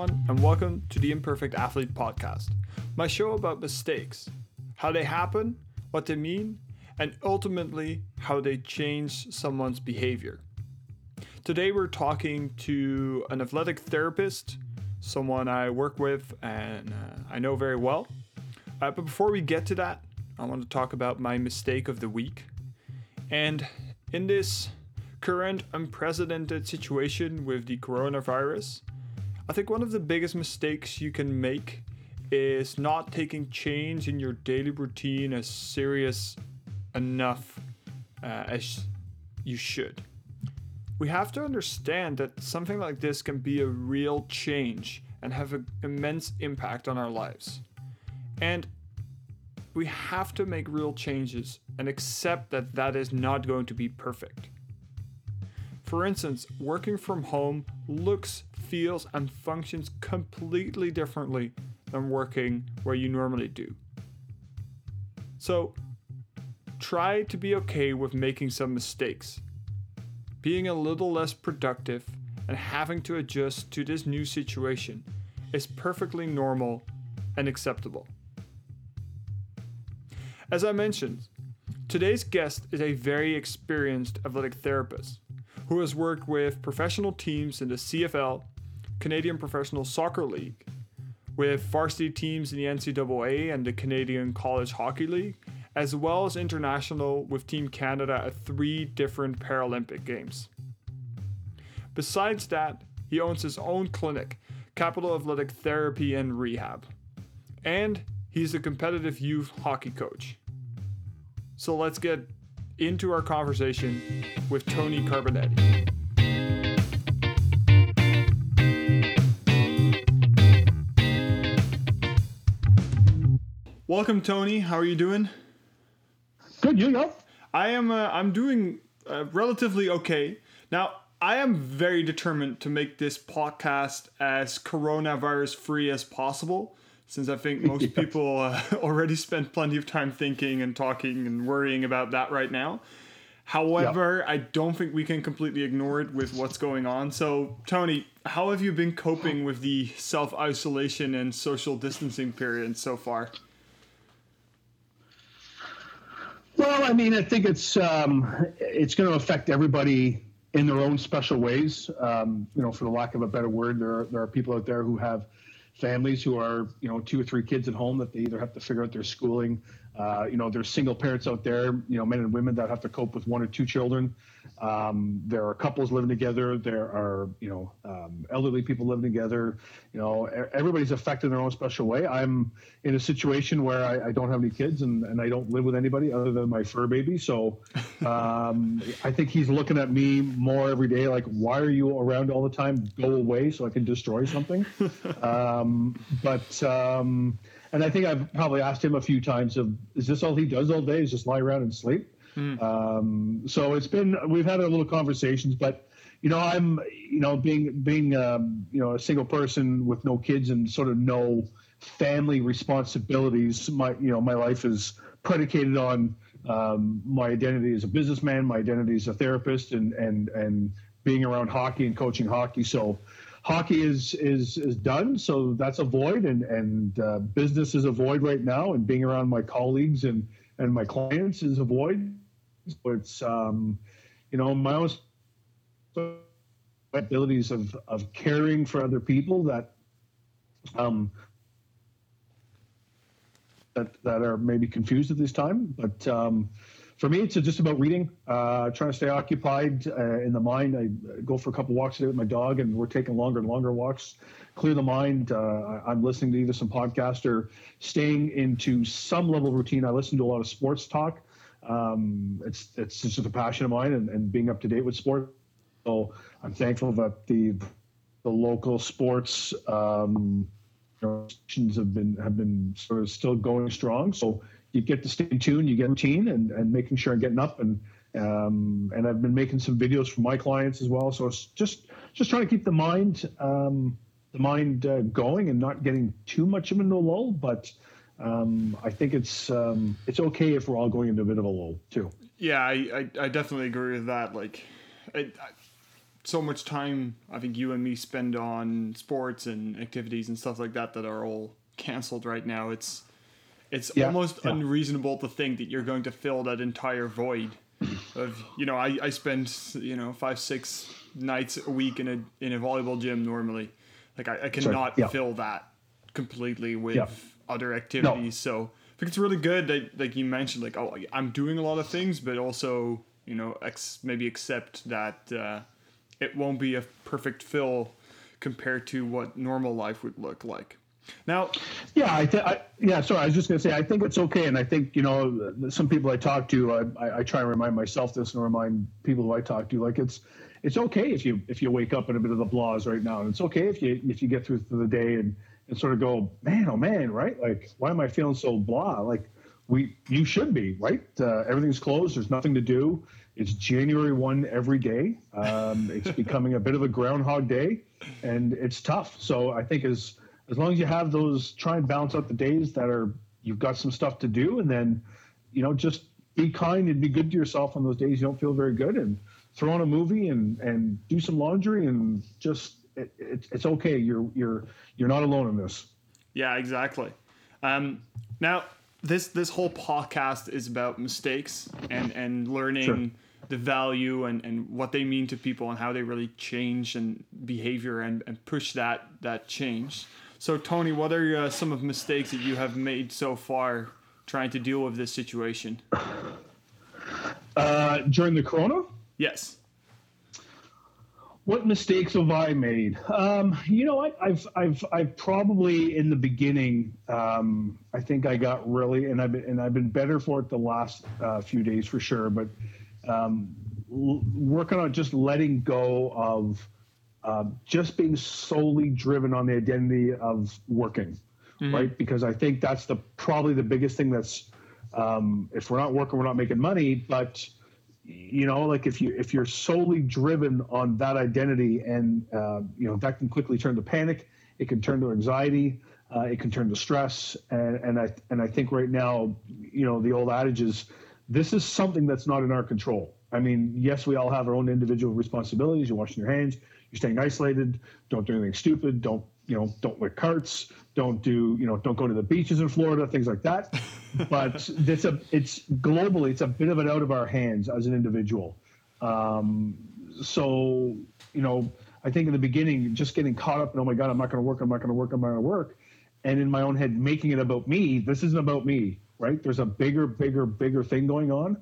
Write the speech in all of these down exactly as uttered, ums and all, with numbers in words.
everyone, and welcome to the Imperfect Athlete Podcast, my show about mistakes, how they happen, what they mean, and ultimately how they change someone's behavior. Today we're talking to an athletic therapist, someone I work with and uh, I know very well. Uh, but before we get to that, I want to talk about my mistake of the week. And in this current unprecedented situation with the coronavirus, I think one of the biggest mistakes you can make is not taking change in your daily routine as serious enough uh, as you should. We have to understand that something like this can be a real change and have an immense impact on our lives. And we have to make real changes and accept that that is not going to be perfect. For instance, working from home looks, feels, and functions completely differently than working where you normally do. So, try to be okay with making some mistakes, being a little less productive, and having to adjust to this new situation is perfectly normal and acceptable. As I mentioned, today's guest is a very experienced athletic therapist who has worked with professional teams in the C F L, Canadian Professional Soccer League, with varsity teams in the N C double A and the Canadian College Hockey League, as well as international with Team Canada at three different Paralympic Games. Besides that, he owns his own clinic, Capital Athletic Therapy and Rehab, and he's a competitive youth hockey coach. So let's get into our conversation with Tony Carbonetti. Welcome, Tony. How are you doing? Good, you go. I am. Uh, I'm doing uh, relatively okay. Now, I am very determined to make this podcast as coronavirus free as possible, since I think most yeah. people uh, already spent plenty of time thinking and talking and worrying about that right now. However, yeah. I don't think we can completely ignore it with what's going on. So, Tony, how have you been coping with the self-isolation and social distancing period so far? Well, I mean, I think it's um, it's going to affect everybody in their own special ways. Um, you know, for the lack of a better word, there are, there are people out there who have families who are, you know, two or three kids at home that they either have to figure out their schooling. Uh, you know, there's single parents out there, you know, men and women that have to cope with one or two children. Um, there are couples living together. There are, you know, um, elderly people living together. You know, everybody's affected in their own special way. I'm in a situation where I, I don't have any kids and, and I don't live with anybody other than my fur baby. So um, I think he's looking at me more every day like, why are you around all the time? Go away so I can destroy something. um, but um, and I think I've probably asked him a few times of, is this all he does all day is just lie around and sleep? Mm. Um, so it's been, we've had a little conversations, but you know, I'm, you know, being, being, um, you know, a single person with no kids and sort of no family responsibilities. My, you know, my life is predicated on, um, my identity as a businessman, my identity as a therapist and, and, and being around hockey and coaching hockey. So hockey is, is, is done. So that's a void and, and, uh, business is a void right now. And being around my colleagues and, and my clients is a void. So it's, um, you know, my own abilities of, of caring for other people that, um, that, that are maybe confused at this time. But, um, for me, it's just about reading, uh, trying to stay occupied uh, in the mind. I go for a couple walks a day with my dog, and we're taking longer and longer walks, clear the mind. Uh, I'm listening to either some podcast or staying into some level of routine. I listen to a lot of sports talk. Um, it's it's just a passion of mine, and, and being up to date with sport. So I'm thankful that the the local sports um, have been have been sort of still going strong. So you get to stay tuned, you get routine, and, and making sure I'm getting up, and um, and I've been making some videos for my clients as well. So it's just just trying to keep the mind um, the mind uh, going and not getting too much of a lull, but. Um, I think it's um, it's okay if we're all going into a bit of a lull too. Yeah, I, I, I definitely agree with that. Like, I, I, so much time I think you and me spend on sports and activities and stuff like that that are all canceled right now. It's it's Yeah, almost yeah. unreasonable to think that you're going to fill that entire void of, you know, I, I spend, you know, five, six nights a week in a in a volleyball gym normally. Like I, I cannot yeah. fill that completely with Yeah. other activities. So I think it's really good that, like you mentioned, like, oh, I'm doing a lot of things, but also, you know, ex- maybe accept that uh, it won't be a perfect fill compared to what normal life would look like. Now, Yeah, I, th- I yeah. Sorry, I was just going to say I think it's okay, and I think you know some people I talk to, I, I, I try and remind myself this and remind people who I talk to, like it's it's okay if you if you wake up in a bit of the blahs right now, and it's okay if you if you get through the day and, and sort of go, man, oh man, right? Like, why am I feeling so blah? Like, we you should be right. Uh, everything's closed. There's nothing to do. It's January first every day. Um, it's becoming a bit of a Groundhog Day, and it's tough. So I think as as long as you have those, try and balance out the days that are you've got some stuff to do, and then, you know, just be kind and be good to yourself on those days you don't feel very good, and throw on a movie and, and do some laundry, and just it, it, it's okay. You're you're you're not alone in this. yeah, exactly. Um, now, this this whole podcast is about mistakes and, and learning Sure. the value and, and what they mean to people and how they really change and behavior and, and push that that change. So, Tony, what are uh, some of the mistakes that you have made so far trying to deal with this situation? Uh, during the corona, Yes. what mistakes have I made? Um, you know what? I've I've I've probably in the beginning. Um, I think I got really, and I've been and I've been better for it the last uh, few days for sure. But um, l- working on just letting go of uh, just being solely driven on the identity of working, right? Because I think that's the probably the biggest thing. That's um, if we're not working, we're not making money, but you know, like if you if you're solely driven on that identity, and uh, you know that can quickly turn to panic, it can turn to anxiety, uh, it can turn to stress, and and I and I think right now, you know, the old adage is, this is something that's not in our control. I mean, yes, we all have our own individual responsibilities. You're washing your hands, you're staying isolated, don't do anything stupid, don't you know, don't lick carts, don't do you know, don't go to the beaches in Florida, things like that. But it's a it's globally it's a bit of it out of our hands as an individual. Um, so you know, I think in the beginning, just getting caught up in, oh my God, I'm not going to work, I'm not going to work, I'm not going to work, and in my own head making it about me. This isn't about me, right? There's a bigger, bigger, bigger thing going on,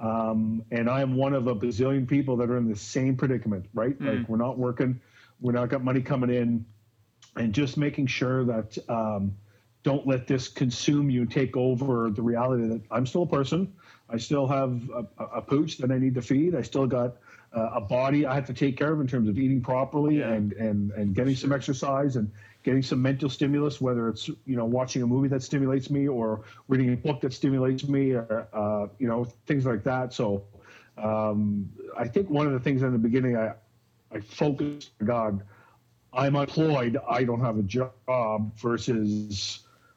um, and I am one of a bazillion people that are in the same predicament, right? Mm. Like we're not working, we're not got money coming in, and just making sure that. Um, Don't let this consume you, take over the reality that I'm still a person. I still have a, a pooch that I need to feed. I still got uh, a body I have to take care of in terms of eating properly Yeah. and, and, and getting some exercise and getting some mental stimulus, whether it's, you know, watching a movie that stimulates me or reading a book that stimulates me or, uh, you know, things like that. So um, I think one of the things in the beginning, I, I focused, God, I'm employed, I don't have a job, versus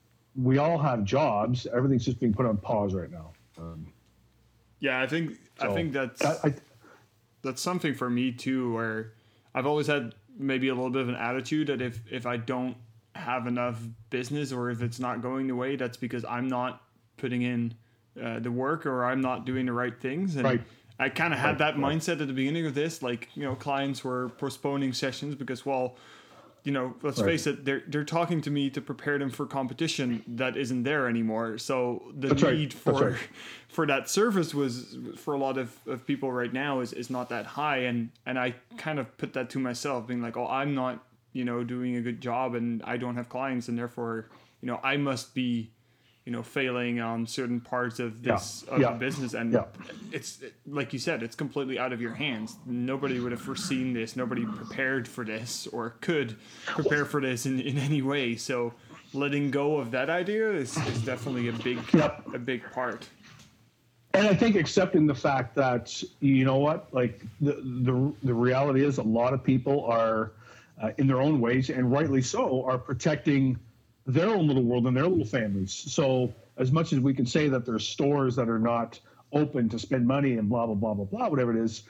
we all have jobs. Everything's just being put on pause right now. Um, yeah, I think so I think that's I, I, that's something for me too, where I've always had maybe a little bit of an attitude that if if I don't have enough business or if it's not going the way, that's because I'm not putting in uh, the work or I'm not doing the right things. And right. I kind of had Right, that right. mindset at the beginning of this, like, you know, clients were postponing sessions because, well, you know, let's Right. face it, they're they're talking to me to prepare them for competition that isn't there anymore. So the That's right. need That's for right. for that service was for a lot of, of people right now is, is not that high, and and I kind of put that to myself, being like, oh, I'm not, you know, doing a good job, and I don't have clients, and therefore, you know, I must be, you know, failing on certain parts of this Yeah. of Yeah. the business, and Yeah. it's like you said, it's completely out of your hands. Nobody would have foreseen this. Nobody prepared for this or could prepare for this in, in any way. So letting go of that idea is, is definitely a big Yep. a big part. And I think accepting the fact that, you know what, like the the, the reality is a lot of people are uh, in their own ways, and rightly so, are protecting their own little world and their little families. So as much as we can say that there's stores that are not open to spend money and blah, blah, blah, blah, blah, whatever it is,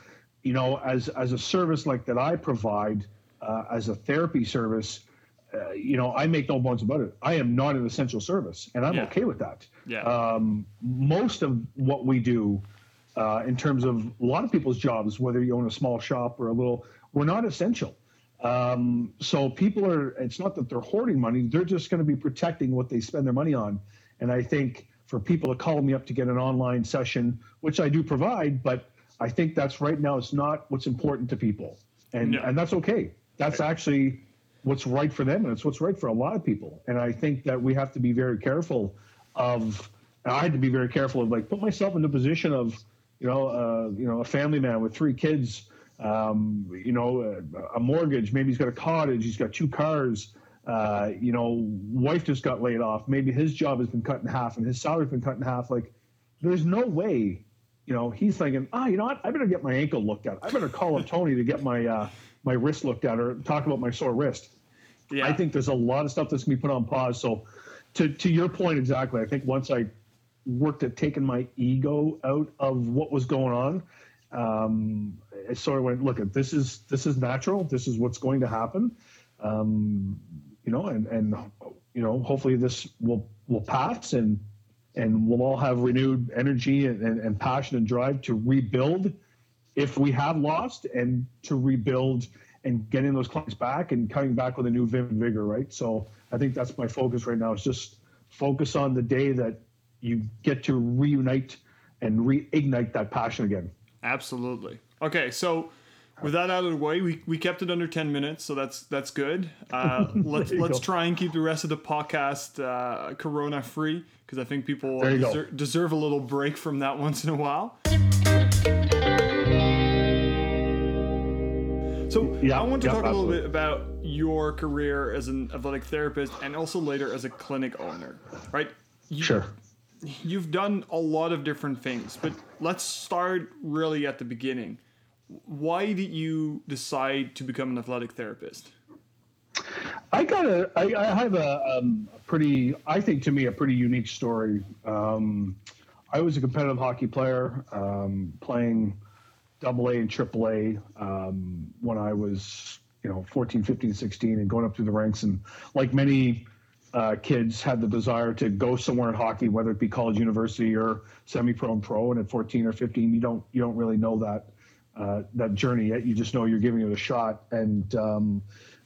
you know, as as a service like that I provide uh, as a therapy service, uh, you know, I make no bones about it. I am not an essential service, and I'm Yeah. okay with that. Yeah. Um, most of what we do, uh, in terms of a lot of people's jobs, whether you own a small shop or a little, we're not essential. Um, so people are. It's not that they're hoarding money; they're just going to be protecting what they spend their money on. And I think for people to call me up to get an online session, which I do provide, but I think that's right now, it's not what's important to people. And No. and that's okay. That's actually what's right for them, and it's what's right for a lot of people. And I think that we have to be very careful of, and I had to be very careful of, like, put myself in the position of, you know, uh, you know, a family man with three kids, um, you know, a, a mortgage, maybe he's got a cottage, he's got two cars, uh, you know, wife just got laid off, maybe his job has been cut in half and his salary's been cut in half. Like, there's no way, you know, he's thinking, ah, oh, you know what, I better get my ankle looked at. I better call up Tony to get my uh, my wrist looked at, or talk about my sore wrist. Yeah. I think there's a lot of stuff that's going to be put on pause. So to, to your point exactly, I think once I worked at taking my ego out of what was going on, um, I sort of went, look, this is this is natural. This is what's going to happen. Um, you know, and, and you know, hopefully this will will pass, and and we'll all have renewed energy and, and, and passion and drive to rebuild if we have lost, and to rebuild and getting those clients back and coming back with a new vim and vigor, right? So I think that's my focus right now, is just focus on the day that you get to reunite and reignite that passion again. Absolutely. Okay, so with that out of the way, we, we kept it under ten minutes, so that's that's good. Uh, let's let's go. Try and keep the rest of the podcast uh, corona free, because I think people deser- deserve a little break from that once in a while. So yeah, I want to yeah, talk absolutely. a little bit about your career as an athletic therapist, and also later as a clinic owner, right? You, sure. You've done a lot of different things, but let's start really at the beginning. Why did you decide to become an athletic therapist? I got a, I, I have a, um, a pretty, I think to me, a pretty unique story. Um, I was a competitive hockey player, um, playing double A and triple A um, when I was, you know, fourteen, fifteen, sixteen, and going up through the ranks. And like many uh, kids, had the desire to go somewhere in hockey, whether it be college, university, or semi-pro and pro. And at fourteen or fifteen, you don't, you don't really know that. Uh, that journey yet. You just know you're giving it a shot. And um,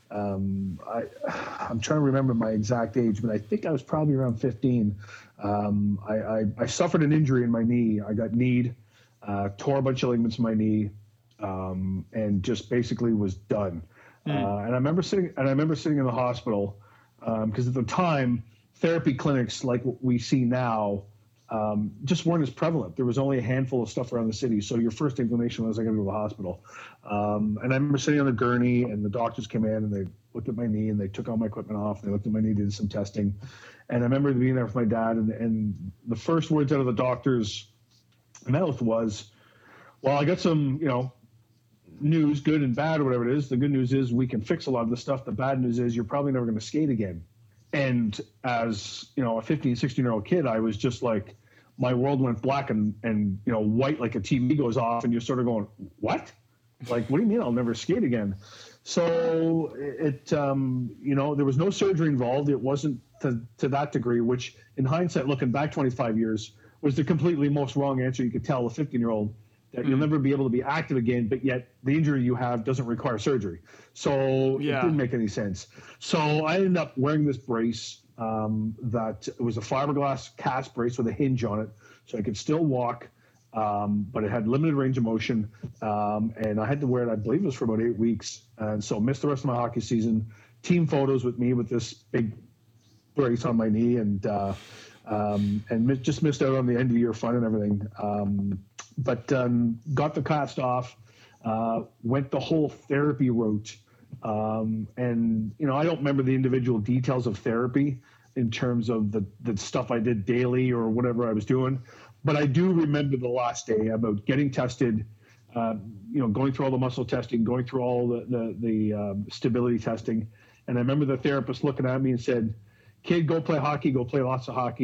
um, I, I'm trying to remember my exact age, but I think I was probably around fifteen. Um, I, I, I suffered an injury in my knee. I got kneed, uh, tore a bunch of ligaments in my knee, um, and just basically was done. Mm. Uh, and I remember sitting, and I remember sitting in the hospital because um, at the time, therapy clinics like what we see now Um, just weren't as prevalent. There was only a handful of stuff around the city. So your first inclination was, I got to go to the hospital. Um, and I remember sitting on the gurney, and the doctors came in and they looked at my knee, and they took all my equipment off. And they looked at my knee, did some testing. And I remember being there with my dad, and, and the first words out of the doctor's mouth was, well, I got some, you know, news, good and bad, or whatever it is. The good news is we can fix a lot of the stuff. The bad news is you're probably never going to skate again. And as, you know, a fifteen, sixteen year old kid, I was just like, my world went black and, and, you know, white, like a T V goes off, and you're sort of going, what? Like, what do you mean I'll never skate again? So it, um, you know, there was no surgery involved. It wasn't to, to that degree, which in hindsight, looking back twenty-five years, was the completely most wrong answer you could tell a fifteen year old, that you'll never be able to be active again, but yet the injury you have doesn't require surgery. So yeah. It didn't make any sense. So I ended up wearing this brace um, that it was a fiberglass cast brace with a hinge on it, so I could still walk, um, but it had limited range of motion. Um, and I had to wear it, I believe it was for about eight weeks. And so missed the rest of my hockey season. Team photos with me with this big brace on my knee, and uh, um, and just missed out on the end of the year fun and everything. Um, but um, got the cast off, uh, went the whole therapy route. Um, and, you know, I don't remember the individual details of therapy in terms of the, the stuff I did daily or whatever I was doing. But I do remember the last day about getting tested, uh, you know, going through all the muscle testing, going through all the, the, the um, stability testing. And I remember the therapist looking at me and said, kid, go play hockey, go play lots of hockey.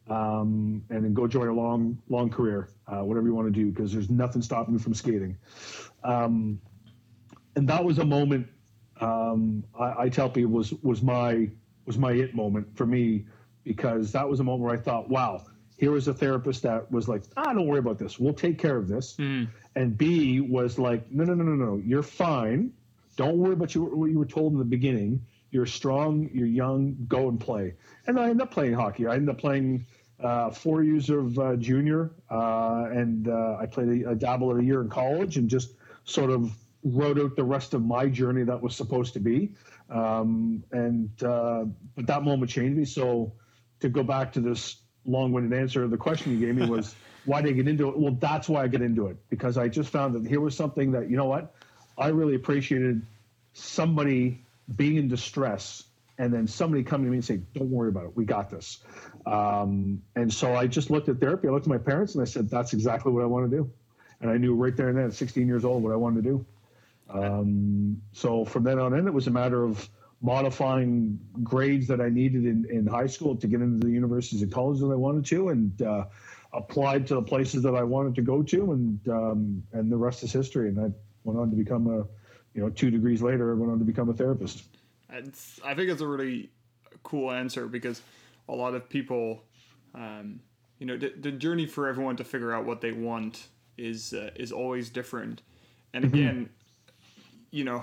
um, and then go join a long, long career, uh, whatever you want to do, because there's nothing stopping me from skating. Um, and that was a moment um, I, I tell people was was my was my it moment for me, because that was a moment where I thought, wow, here was a therapist that was like, ah, don't worry about this. We'll take care of this. Mm. And B was like, no, no, no, no, no, you're fine. Don't worry about you, what you were told in the beginning. You're strong, you're young, go and play. And I ended up playing hockey. I ended up playing uh, four years of uh, junior, uh, and uh, I played a, a dabble of a year in college, and just sort of wrote out the rest of my journey that was supposed to be. Um, and uh, but that moment changed me. So to go back to this long-winded answer, the question you gave me was, why did I get into it? Well, that's why I get into it, because I just found that here was something that, you know what, I really appreciated somebody being in distress, and then somebody coming to me and saying, don't worry about it, we got this. Um, and so I just looked at therapy. I looked at my parents and I said, that's exactly what I want to do. And I knew right there and then at sixteen years old what I wanted to do. Um, so from then on in, it was a matter of modifying grades that I needed in, in high school to get into the universities and colleges that I wanted to, and uh, applied to the places that I wanted to go to, and um, and the rest is history. And I went on to become a, you know, two degrees later, I went on to become a therapist. It's, I think it's a really cool answer, because a lot of people, um, you know, the, the journey for everyone to figure out what they want is uh, is always different. And again, mm-hmm. you know,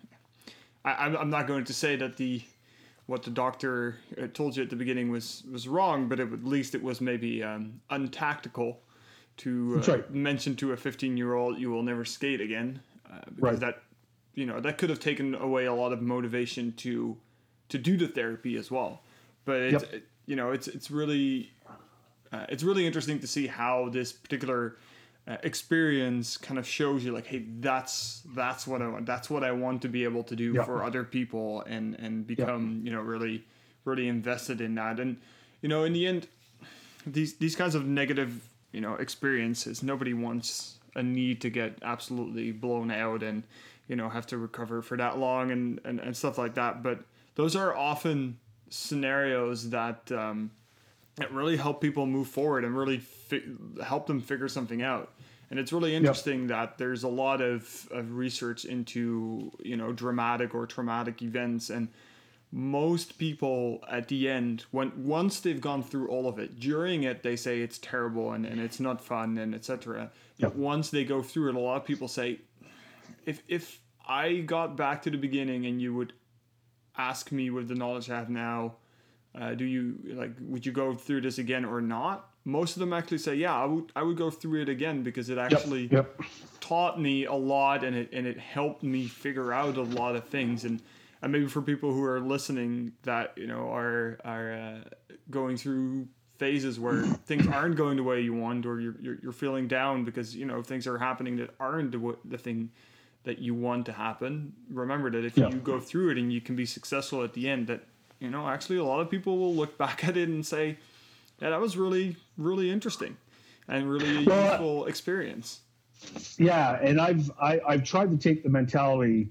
I, I'm not going to say that the what the doctor told you at the beginning was, was wrong, but it, at least it was maybe um, untactical to uh, right. mention to a fifteen-year-old, you will never skate again, uh, because right. that, you know, that could have taken away a lot of motivation to to do the therapy as well. But it's, yep. it, you know, it's it's really uh, it's really interesting to see how this particular Uh, experience kind of shows you, like, hey, that's that's what I want. That's what I want to be able to do yep. for other people, and and become yep. you know really really invested in that. And you know, in the end, these these kinds of negative you know experiences, nobody wants a need to get absolutely blown out and you know have to recover for that long and and, and stuff like that. But those are often scenarios that um, that really help people move forward and really fi- help them figure something out. And it's really interesting yep. that there's a lot of, of research into, you know, dramatic or traumatic events. And most people at the end, when once they've gone through all of it, during it, they say it's terrible and, and it's not fun and et cetera. Yep. But once they go through it, a lot of people say, if if I got back to the beginning and you would ask me with the knowledge I have now, Uh, do you like? Would you go through this again or not? Most of them actually say, "Yeah, I would. I would go through it again because it actually yep, yep. taught me a lot, and it and it helped me figure out a lot of things." And, and maybe for people who are listening that you know are are uh, going through phases where things aren't going the way you want, or you're you're, you're feeling down because you know things are happening that aren't the the thing that you want to happen. Remember that if yep. you go through it and you can be successful at the end, that you know, actually, a lot of people will look back at it and say, yeah, that was really, really interesting and really a well, useful experience. Yeah, and I've I, I've tried to take the mentality,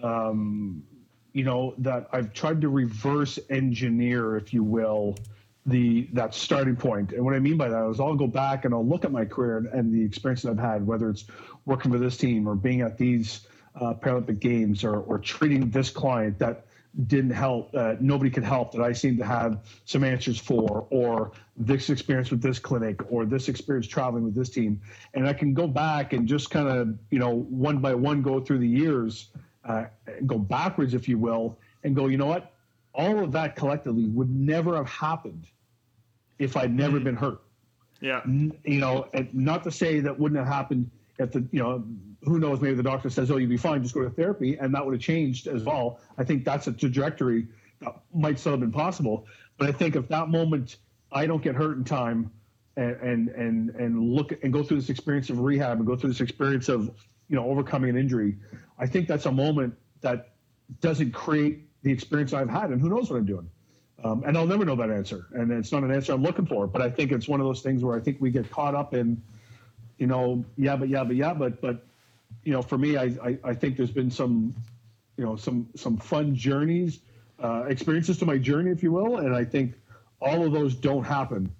um, you know, that I've tried to reverse engineer, if you will, the that starting point. And what I mean by that is I'll go back and I'll look at my career and, and the experience that I've had, whether it's working for this team or being at these uh, Paralympic Games or, or treating this client that didn't help, uh, nobody could help, that I seem to have some answers for, or this experience with this clinic, or this experience traveling with this team. And I can go back and just kind of, you know, one by one go through the years, uh, go backwards, if you will, and go, you know what? All of that collectively would never have happened if I'd never mm-hmm. been hurt. Yeah. You know, and not to say that wouldn't have happened if the, you know, who knows, maybe the doctor says, oh, you'll be fine, just go to therapy, and that would have changed as well. I think that's a trajectory that might still have been possible. But I think if that moment I don't get hurt in time and and and, and look and go through this experience of rehab and go through this experience of, you know, overcoming an injury, I think that's a moment that doesn't create the experience I've had, and who knows what I'm doing. Um, and I'll never know that answer, and it's not an answer I'm looking for. But I think it's one of those things where I think we get caught up in, you know, yeah, but yeah, but yeah, but but. You know, for me, I, I, I think there's been some, you know, some some fun journeys, uh, experiences to my journey, if you will. And I think all of those don't happen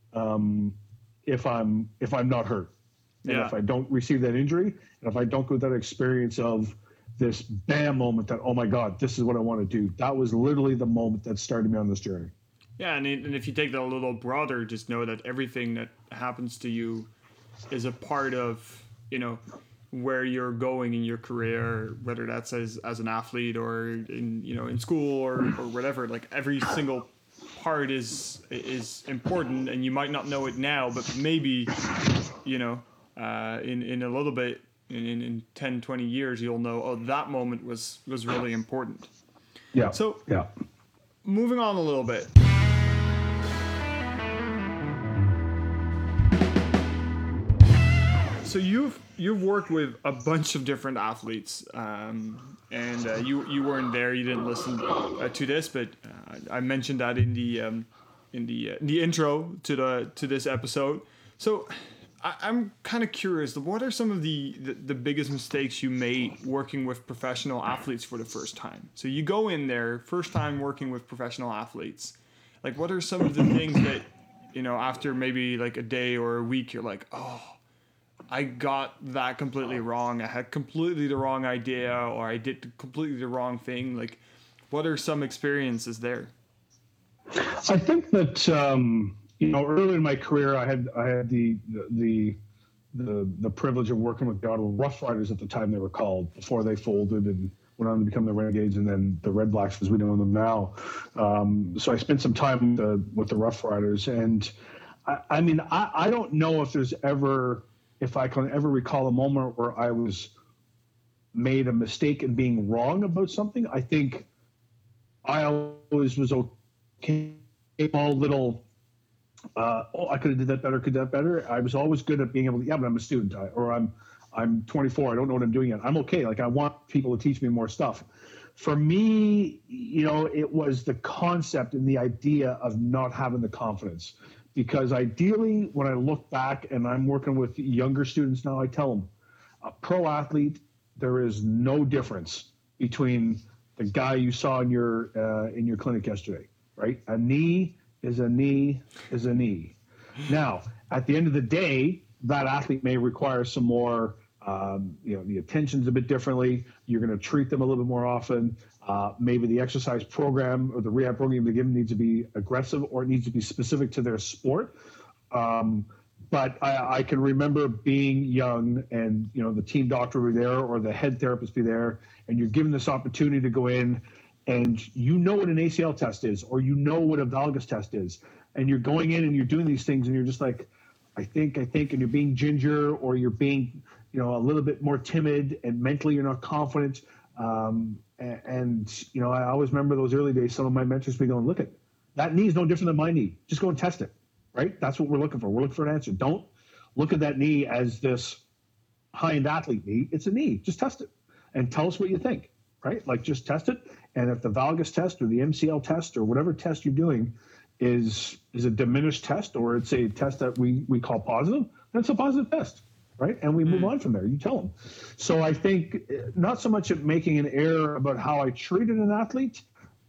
um, if I'm if I'm not hurt, and Yeah. if I don't receive that injury, and if I don't go through that experience of this bam moment that, oh my God, this is what I want to do. That was literally the moment that started me on this journey. Yeah, and, and if you take that a little broader, just know that everything that happens to you is a part of, you know, where you're going in your career, whether that's as, as an athlete or in, you know, in school or, or whatever. Like every single part is is important, and you might not know it now, but maybe, you know, uh, in, in a little bit, in, in, in ten, twenty years, you'll know, oh, that moment was, was really important. Yeah. So yeah. moving on a little bit. So you've you've worked with a bunch of different athletes, um, and uh, you you weren't there, you didn't listen uh, to this, but uh, I mentioned that in the um, in the uh, in the intro to the to this episode. So I, I'm kind of curious. What are some of the, the the biggest mistakes you made working with professional athletes for the first time? So you go in there, first time working with professional athletes. Like, what are some of the things that, you know, after maybe like a day or a week, you're like, oh, I got that completely wrong. I had completely the wrong idea, or I did completely the wrong thing. Like, what are some experiences there? I think that um, you know, early in my career, I had I had the the the the privilege of working with the Ottawa Rough Riders at the time they were called, before they folded and went on to become the Renegades, and then the Red Blacks as we know them now. Um, so I spent some time with the, with the Rough Riders, and I, I mean, I, I don't know if there's ever if I can ever recall a moment where I was made a mistake in being wrong about something. I think I always was okay, all little, uh, oh, I could have did that better, could have done that better. I was always good at being able to, yeah, but I'm a student, I, or I'm, I'm twenty-four, I don't know what I'm doing yet. I'm okay. Like, I want people to teach me more stuff. For me, you know, it was the concept and the idea of not having the confidence. Because ideally, when I look back and I'm working with younger students now, I tell them, a pro athlete, there is no difference between the guy you saw in your uh, in your clinic yesterday, right? A knee is a knee is a knee. Now, at the end of the day, that athlete may require some more, um, you know, the attention's a bit differently. You're going to treat them a little bit more often. Uh, maybe the exercise program or the rehab program they give them needs to be aggressive, or it needs to be specific to their sport. Um, but I, I can remember being young, and you know, the team doctor would be there or the head therapist be there, and you're given this opportunity to go in, and you know what an A C L test is, or you know what a valgus test is, and you're going in and you're doing these things, and you're just like, I think, I think, and you're being ginger, or you're being, you know, a little bit more timid, and mentally you're not confident. Um, and, and, you know, I always remember those early days, some of my mentors be going, look, at that knee is no different than my knee. Just go and test it, right? That's what we're looking for. We're looking for an answer. Don't look at that knee as this high-end athlete knee. It's a knee. Just test it and tell us what you think, right? Like, just test it. And if the valgus test or the M C L test or whatever test you're doing is is a diminished test, or it's a test that we, we call positive, then it's a positive test. Right. And we move mm. on from there. You tell them. So I think not so much at making an error about how I treated an athlete.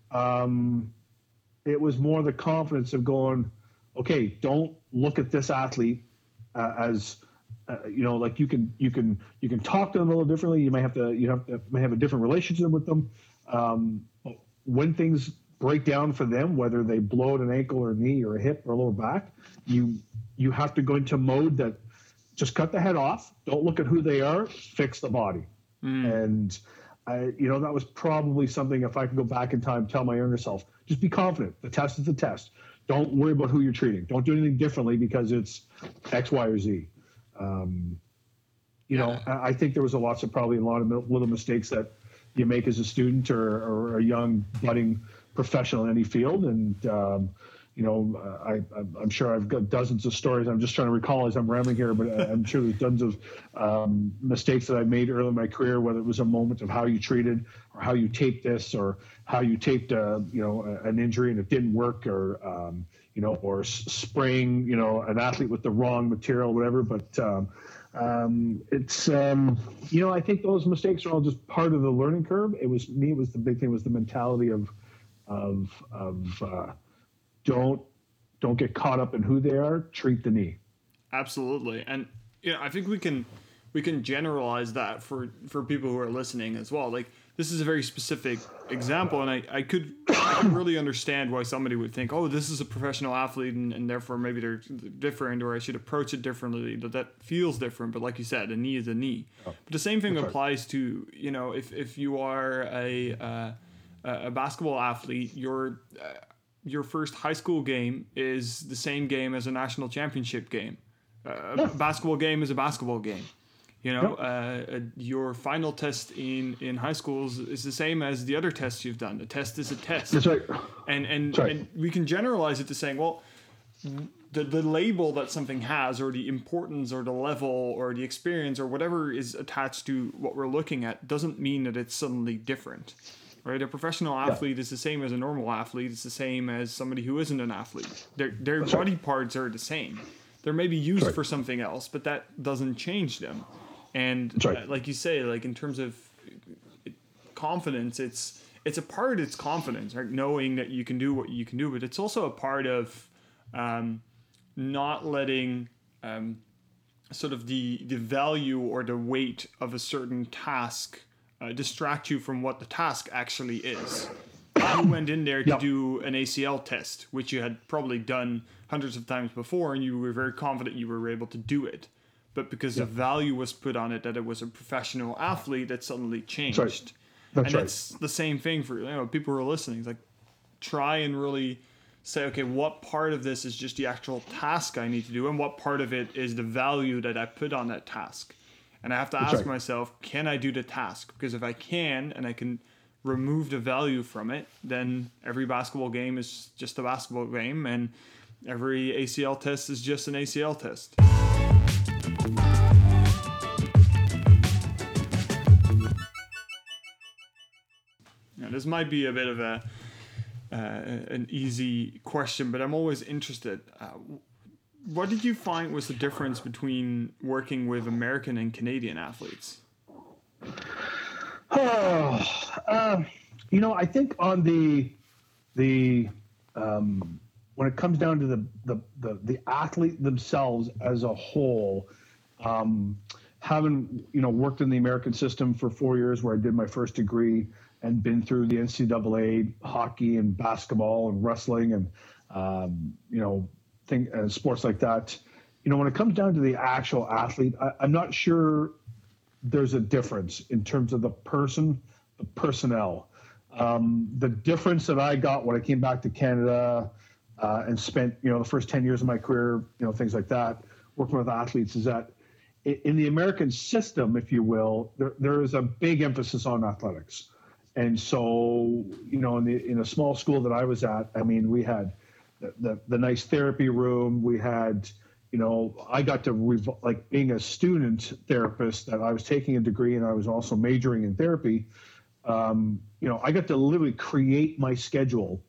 Um, it was more the confidence of going, okay, don't look at this athlete uh, as, uh, you know, like you can, you can, you can talk to them a little differently. You may have to, you have to, may have a different relationship with them. Um, when things break down for them, whether they blow out an ankle or a knee or a hip or a lower back, you, you have to go into mode that, just cut the head off. Don't look at who they are. Fix the body. Mm. And, I, you know, that was probably something, if I could go back in time, tell my younger self, just be confident. The test is the test. Don't worry about who you're treating. Don't do anything differently because it's X, Y, or Z. Um, you yeah. know, I, I think there was a lots of probably a lot of little mistakes that you make as a student or, or a young budding professional in any field. And, um, You know, I, I'm sure I've got dozens of stories. I'm just trying to recall as I'm rambling here, but I'm sure there's tons of um, mistakes that I made early in my career, whether it was a moment of how you treated or how you taped this or how you taped, uh, you know, an injury and it didn't work, or, um, you know, or spraying, you know, an athlete with the wrong material, whatever. But um, um, it's, um, you know, I think those mistakes are all just part of the learning curve. It was me, it was the big thing was the mentality of, of, of, uh, don't don't get caught up in who they are. Treat the knee. Absolutely. And you know, I think we can we can generalize that for for people who are listening as well. Like, this is a very specific example, and I, I could I could really understand why somebody would think, oh, this is a professional athlete, and, and therefore maybe they're different, or I should approach it differently. That that feels different. But like you said, a knee is a knee. Oh, but the same thing applies right. to, you know, if if you are a uh, a basketball athlete, your uh, your first high school game is the same game as a national championship game. Uh, yeah. A basketball game is a basketball game. You know, yep. uh, your final test in, in high schools is the same as the other tests you've done. A test is a test. That's right. And and, right. and we can generalize it to saying, well, the the label that something has, or the importance, or the level, or the experience, or whatever is attached to what we're looking at, doesn't mean that it's suddenly different. Right? A professional athlete yeah. is the same as a normal athlete. It's the same as somebody who isn't an athlete. Their their That's body right. parts are the same. They're maybe used right. for something else, but that doesn't change them. And right. uh, like you say, like in terms of confidence, it's it's a part of its confidence, right? Knowing that you can do what you can do, but it's also a part of um, not letting um, sort of the the value or the weight of a certain task uh, distract you from what the task actually is. You went in there to yep. do an A C L test, which you had probably done hundreds of times before, and you were very confident you were able to do it. But because yep. the value was put on it that it was a professional athlete, that suddenly changed. That's right. That's and right. it's the same thing for, you know, people who are listening. It's like, try and really say, okay, what part of this is just the actual task I need to do, and what part of it is the value that I put on that task? And I have to That's ask right. myself, can I do the task? Because if I can, and I can remove the value from it, then every basketball game is just a basketball game, and every A C L test is just an A C L test. Now, this might be a bit of a uh, an easy question, but I'm always interested. Uh, what did you find was the difference between working with American and Canadian athletes? Oh, uh, you know, I think on the the um, when it comes down to the the the, the athlete themselves as a whole, um, having you know worked in the American system for four years, where I did my first degree, and been through the N C double A hockey and basketball and wrestling and um, you know thing uh, sports like that. You know, when it comes down to the actual athlete, I, I'm not sure there's a difference in terms of the person, the personnel. Um, the difference that I got when I came back to Canada uh, and spent, you know, the first ten years of my career, you know, things like that, working with athletes, is that in the American system, if you will, there, there is a big emphasis on athletics. And so, you know, in the in a small school that I was at, I mean, we had the, the, the nice therapy room. We had, you know, I got to, rev- like being a student therapist, that I was taking a degree and I was also majoring in therapy. Um, you know, I got to literally create my schedule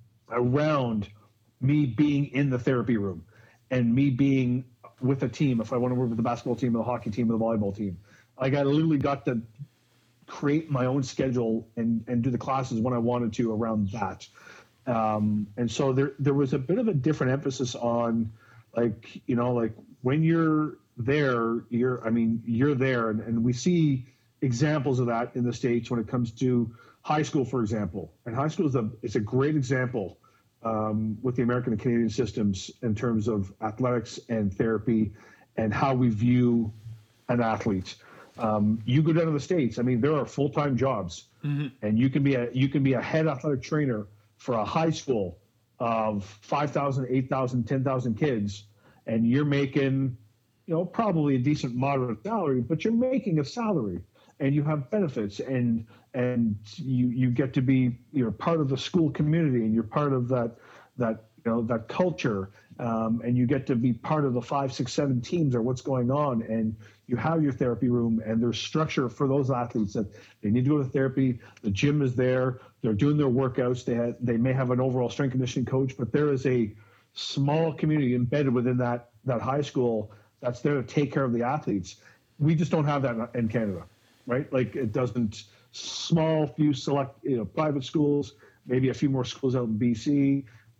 around me being in the therapy room and me being with a team. If I want to work with the basketball team or the hockey team or the volleyball team, like I literally got to create my own schedule and, and do the classes when I wanted to around that. Um, and so there, there was a bit of a different emphasis on, like, you know, like when you're there, you're, I mean, you're there. And, and we see examples of that in the States when it comes to high school, for example. And high school is a, it's a great example um, with the American and Canadian systems in terms of athletics and therapy and how we view an athlete. Um, you go down to the States, I mean, there are full-time jobs, mm-hmm. and you can be a, you can be a head athletic trainer for a high school of five thousand, eight thousand, ten thousand kids, and you're making, you know, probably a decent moderate salary, but you're making a salary and you have benefits, and and you, you get to be, you're part of the school community, and you're part of that, that, you know, that culture, um, and you get to be part of the five, six, seven teams or what's going on, and you have your therapy room, and there's structure for those athletes that they need to go to therapy. The gym is there. They're doing their workouts. They have, they may have an overall strength conditioning coach, but there is a small community embedded within that, that high school that's there to take care of the athletes. We just don't have that in Canada, right? Like it doesn't, small few select, you know, private schools, maybe a few more schools out in B C,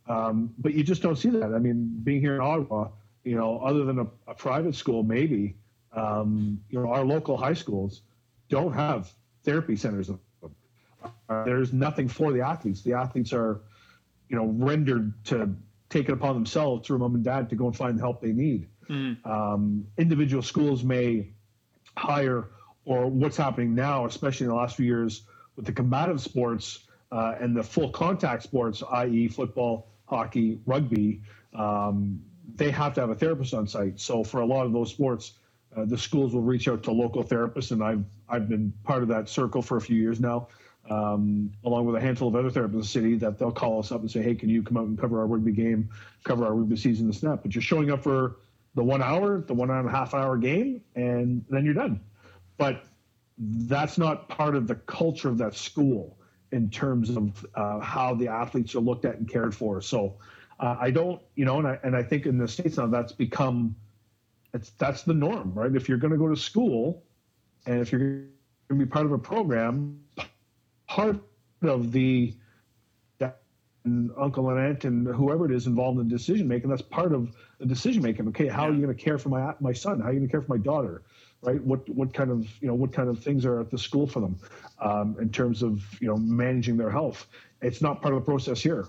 Um, but you just don't see that. I mean, being here in Ottawa, you know, other than a, a private school, maybe, um, you know, our local high schools don't have therapy centers. Uh, there's nothing for the athletes. The athletes are, you know, rendered to take it upon themselves through mom and dad to go and find the help they need. Mm. Um, individual schools may hire, or what's happening now, especially in the last few years with the combative sports uh, and the full contact sports, that is football, hockey, rugby, um, they have to have a therapist on site. So for a lot of those sports, uh, the schools will reach out to local therapists, and I've I've been part of that circle for a few years now, um, along with a handful of other therapists in the city, that they'll call us up and say, hey, can you come out and cover our rugby game, cover our rugby season, this and that. But you're showing up for the one hour, the one and a half hour game, and then you're done. But that's not part of the culture of that school in terms of uh, how the athletes are looked at and cared for. So uh, I don't, you know, and I, and I think in the States now that's become, it's, that's the norm, right? If you're going to go to school and if you're going to be part of a program, part of the and uncle and aunt and whoever it is involved in decision making, that's part of the decision making. Okay, how yeah. are you going to care for my my son? How are you going to care for my daughter? Right? What what kind of you know what kind of things are at the school for them um, in terms of you know managing their health? It's not part of the process here.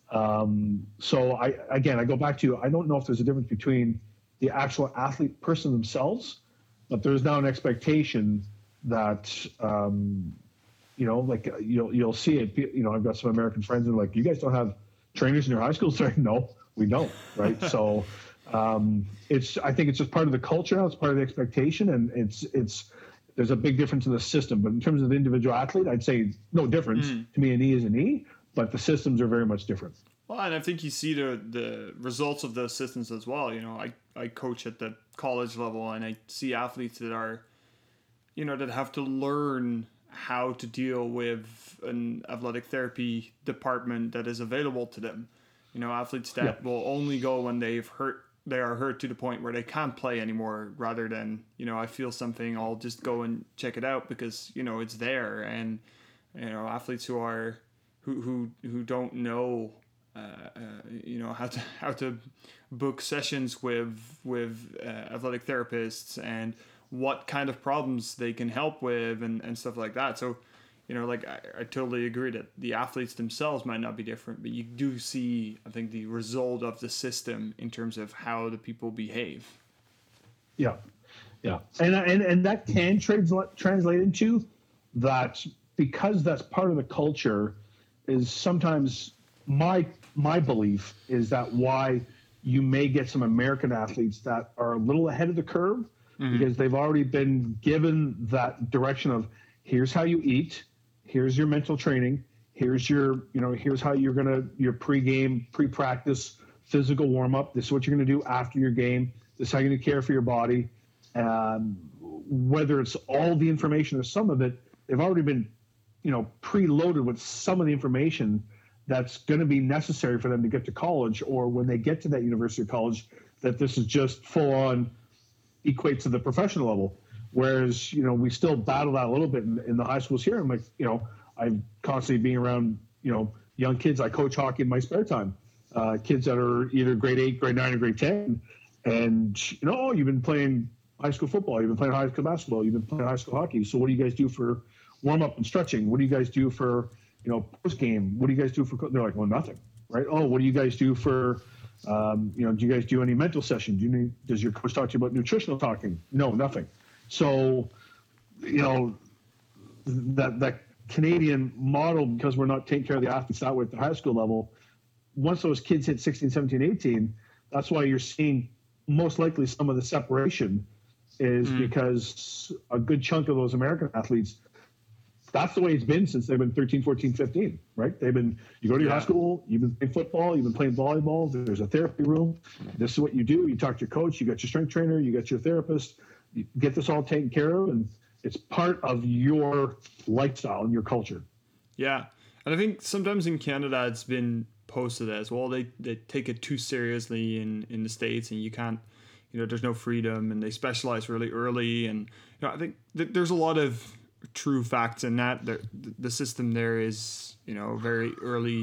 Um, so I again I go back to I don't know if there's a difference between the actual athlete person themselves, but there's now an expectation that. Um, You know, like you'll you'll see it. You know, I've got some American friends and like, you guys don't have trainers in your high schools? Like, no, we don't, right? so, um, it's I think it's just part of the culture now. It's part of the expectation, and it's it's there's a big difference in the system. But in terms of the individual athlete, I'd say no difference. Mm. To me, a knee is a knee, but the systems are very much different. Well, and I think you see the the results of those systems as well. You know, I I coach at the college level, and I see athletes that are, you know, that have to learn how to deal with an athletic therapy department that is available to them. You know, athletes that yeah. will only go when they've hurt, they are hurt to the point where they can't play anymore, rather than, you know, I feel something, I'll just go and check it out because, you know, it's there. And, you know, athletes who are, who, who, who don't know, uh, uh, you know, how to, how to book sessions with, with uh, athletic therapists and what kind of problems they can help with and, and stuff like that. So, you know, like I, I totally agree that the athletes themselves might not be different, but you do see, I think, the result of the system in terms of how the people behave. Yeah. Yeah. And, and, and that can translate, translate into that, because that's part of the culture, is sometimes my, my belief is that why you may get some American athletes that are a little ahead of the curve, mm-hmm. because they've already been given that direction of, here's how you eat, here's your mental training, here's your, you know, here's how you're going to, your pre-game, pre-practice, physical warm-up, this is what you're going to do after your game, this is how you're going to care for your body. Um, whether it's all the information or some of it, they've already been, you know, preloaded with some of the information that's going to be necessary for them to get to college, or when they get to that university or college, that this is just full-on equates to the professional level. Whereas, you know, we still battle that a little bit in, in the high schools here. I'm like, you know, I'm constantly being around, you know, young kids. I coach hockey in my spare time, uh, kids that are either grade eight, grade nine, or grade ten. And, you know, oh, you've been playing high school football, you've been playing high school basketball, you've been playing high school hockey. So what do you guys do for warm up and stretching? What do you guys do for, you know, post game? What do you guys do for, co-? They're like, well, nothing, right? Oh, what do you guys do for, Um, you know, do you guys do any mental sessions? Do you need, does your coach talk to you about nutritional talking? No, nothing. So, you know, that that Canadian model, because we're not taking care of the athletes that way at the high school level, once those kids hit sixteen, seventeen, eighteen, that's why you're seeing most likely some of the separation is mm. because a good chunk of those American athletes, that's the way it's been since they've been thirteen, fourteen, fifteen, right? They've been, you go to your yeah. high school, you've been playing football, you've been playing volleyball, there's a therapy room. This is what you do. You talk to your coach, you got your strength trainer, you got your therapist, you get this all taken care of, and it's part of your lifestyle and your culture. Yeah. And I think sometimes in Canada, it's been posted as well. They, they take it too seriously in, in the States, and you can't, you know, there's no freedom, and they specialize really early. And, you know, I think th- there's a lot of true facts in that. The, the system there is, you know, very early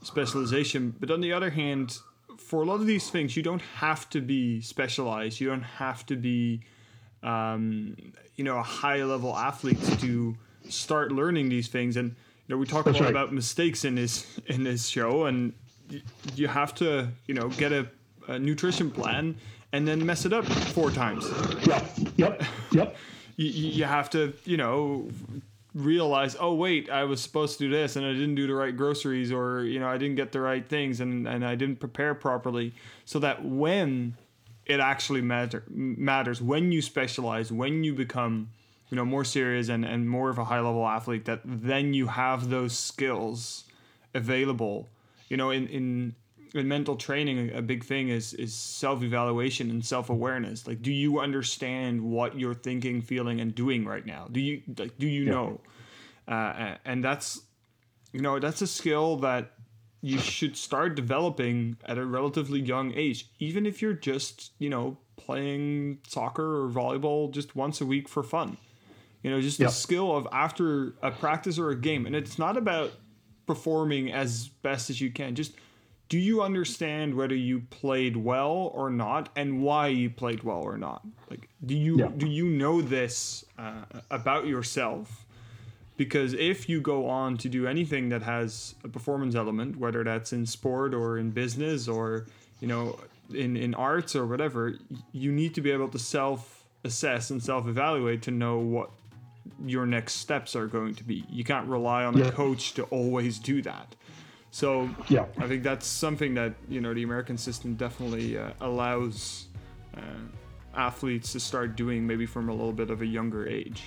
specialization. But on the other hand, for a lot of these things, you don't have to be specialized. You don't have to be, um, you know, a high level athlete to start learning these things. And you know, we talk a lot right. about mistakes in this in this show, and y- you have to, you know, get a, a nutrition plan and then mess it up four times. Yep. Yep. Yep. you, you have to, you know, realize, oh wait, I was supposed to do this and I didn't do the right groceries, or you know, I didn't get the right things, and, and I didn't prepare properly, so that when it actually matter, matters, when you specialize, when you become, you know, more serious and, and more of a high level athlete, that then you have those skills available. You know, in, in in mental training, a big thing is is self-evaluation and self-awareness. Like, do you understand what you're thinking, feeling, and doing right now? Do you like, do you yeah. know? Uh, and that's, you know, that's a skill that you should start developing at a relatively young age, even if you're just, you know, playing soccer or volleyball just once a week for fun. You know, just yep. the skill of after a practice or a game. And it's not about performing as best as you can. Just, do you understand whether you played well or not, and why you played well or not? Like, do you yeah. do you know this uh, about yourself? Because if you go on to do anything that has a performance element, whether that's in sport or in business or, you know, in, in arts or whatever, you need to be able to self-assess and self-evaluate to know what your next steps are going to be. You can't rely on yeah. a coach to always do that. So yeah. I think that's something that, you know, the American system definitely uh, allows uh, athletes to start doing maybe from a little bit of a younger age.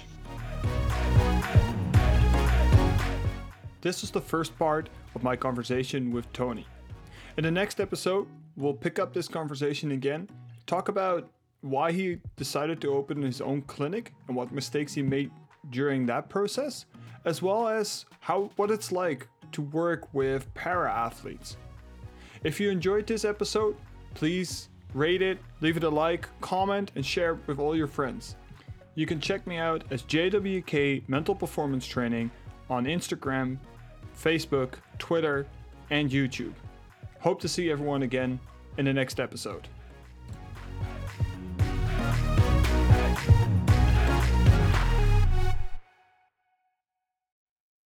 This is the first part of my conversation with Tony. In the next episode, we'll pick up this conversation again, talk about why he decided to open his own clinic and what mistakes he made during that process, as well as how what it's like to work with para-athletes. If you enjoyed this episode, please rate it, leave it a like, comment, and share it with all your friends. You can check me out as J W K Mental Performance Training on Instagram, Facebook, Twitter, and YouTube. Hope to see everyone again in the next episode.